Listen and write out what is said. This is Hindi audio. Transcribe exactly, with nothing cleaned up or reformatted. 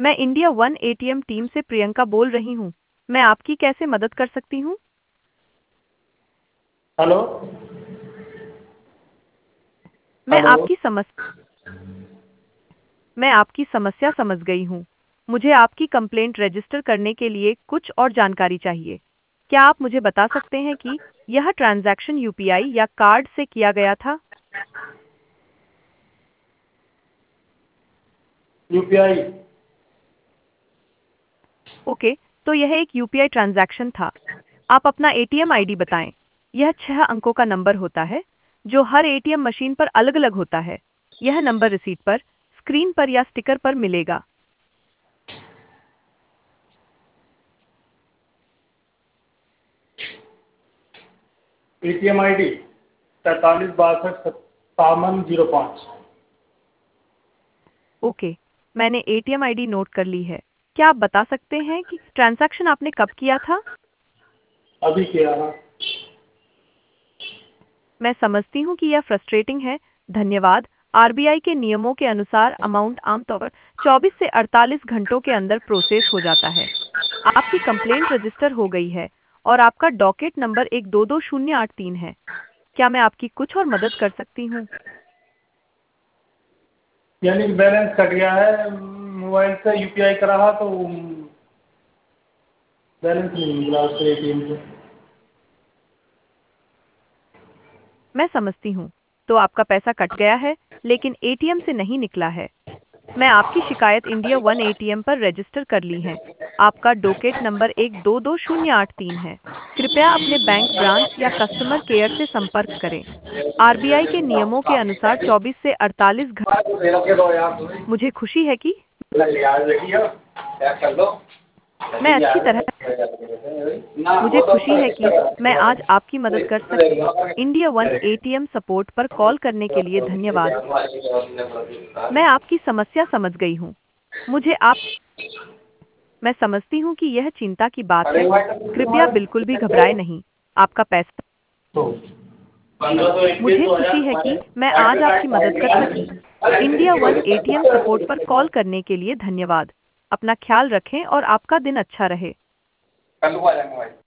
मैं इंडिया वन एटीएम टीम से प्रियंका बोल रही हूँ। मैं आपकी कैसे मदद कर सकती हूँ? हेलो। मैं हेलो। आपकी समस मैं आपकी समस्या समझ गई हूँ। मुझे आपकी कंप्लेंट रजिस्टर करने के लिए कुछ और जानकारी चाहिए। क्या आप मुझे बता सकते हैं कि यह ट्रांजैक्शन यूपीआई या कार्ड से किया गया था? यूपीआई। ओके, तो यह एक यूपीआई ट्रांजैक्शन था। आप अपना एटीएम आईडी बताएं। यह छह अंकों का नंबर होता है, जो हर एटीएम मशीन पर अलग-अलग होता है। यह नंबर रिसीट पर, स्क्रीन पर या स्टिकर पर मिलेगा। एटीएम आई डी तैंतालीस बासठ सत्तावन जीरो पाँच। ओके, मैंने एटीएम आईडी नोट कर ली है। क्या आप बता सकते हैं कि ट्रांजैक्शन आपने कब किया था? अभी किया है। मैं समझती हूँ कि यह फ्रस्ट्रेटिंग है। धन्यवाद। आरबीआई के नियमों के अनुसार अमाउंट आमतौर पर चौबीस से अड़तालीस घंटों के अंदर प्रोसेस हो जाता है। आपकी कंप्लेंट रजिस्टर हो गई है और आपका डॉकेट नंबर एक दो दो शून्य आठ तीन है। क्या मैं आपकी कुछ और मदद कर सकती हूँ? यानी कि बैलेंस कट गया है, मोबाइल से यूपीआई करा था तो बैलेंस नहीं मिला उससे एटीएम से। मैं समझती हूँ। तो आपका पैसा कट गया है, लेकिन एटीएम से नहीं निकला है। मैं आपकी शिकायत इंडिया वन एटीएम पर रजिस्टर कर ली है। आपका डोकेट नंबर एक दो दो शून्य आठ तीन है। कृपया अपने बैंक ब्रांच या कस्टमर केयर से संपर्क करें। आरबीआई के नियमों के अनुसार चौबीस से अड़तालीस घंटे। मुझे खुशी है कि मैं अच्छी तरह मुझे खुशी है कि मैं आज आपकी मदद कर सकी। इंडिया वन एटीएम सपोर्ट पर कॉल करने के लिए धन्यवाद। मैं आपकी समस्या समझ गई हूँ। मुझे आप मैं समझती हूँ कि यह चिंता की बात है। कृपया बिल्कुल भी घबराएं नहीं। आपका पैसा मुझे खुशी है कि मैं आज आपकी मदद कर सकी। इंडिया वन एटीएम सपोर्ट पर कॉल करने के लिए धन्यवाद। अपना ख्याल रखें और आपका दिन अच्छा रहे। कल को आ जाएंगे भाई।